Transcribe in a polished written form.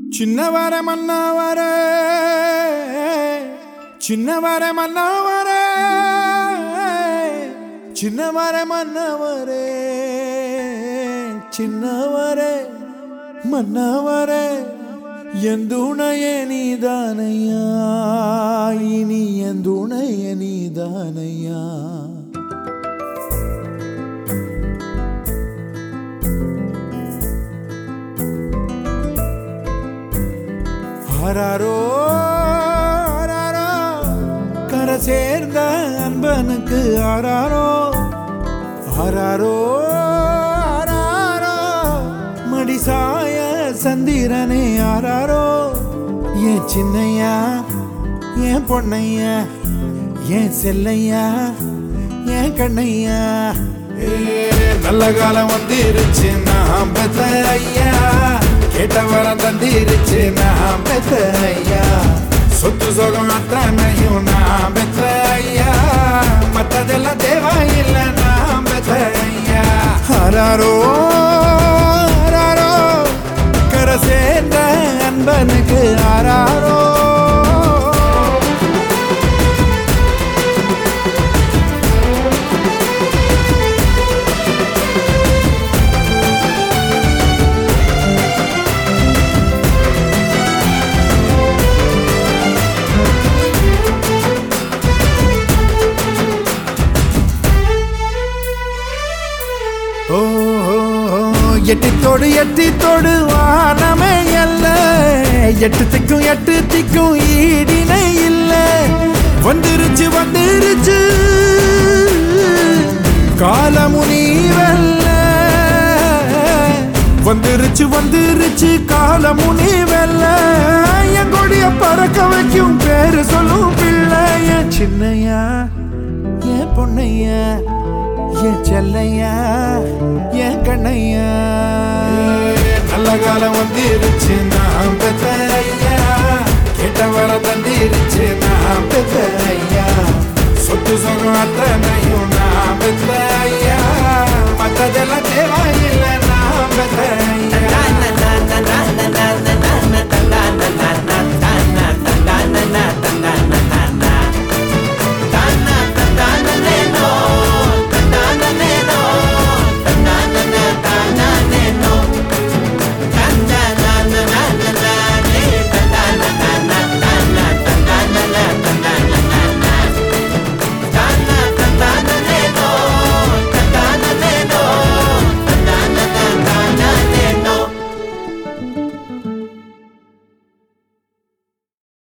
சின்னவரே மன்னவரே சின்னவரே மன்னவரே சின்னவரே மன்னவரே சின்னவரே மன்னவரே எந்துணையே நீதானையா இனி எந்துணையே நீதானையா ஆராரோ ஆராரோ கரை சேர்ந்த அன்பனுக்கு ஆராரோ ஆராரோ ஆராரோ மடிசாய சந்திரனே ஆராரோ ஏன் சின்னையா ஏன் பொன்னையா ஏன் செல்லையா ஏன் கண்ணையா நல்ல காலம் வந்துருச்சு நான் பெத்த ஐயா கேட்ட வரம் தந்திருச்சு நான் பெத்த ஐயா சொத்து சோகம் அத்தனையும் நான் பெத்த ஐயா மத்ததெல்லாம் தேவையில்லை நான் பெத்த ஐயா ஆராரோ ஆராரோ கரை சேர்ந்த அன்பனுக்கு ஆராரோ எட்டித்தோடு வானமே அல்ல எட்டு திக்கும் ஈடினை இல்ல வந்துருச்சு காலமுனிவல்ல வந்துருச்சு காலமுனிவல்ல என் கொடிய பறக்க வைக்கும் பேரு சொல்லும் பிள்ளை என் சின்னையா என் பொன்னையா என் செல்லையா என் கண்ணையா நல்ல காலம் வந்துருச்சு நான் பெத்த ஐயா கேட்ட வர தந்திருச்சு நான் பெத்த ஐயா சொத்து சொகம் அத்தனையும் நான் பெத்த ஐயா மத்ததெல்லாம் தேவையில்லை நான் பெத்த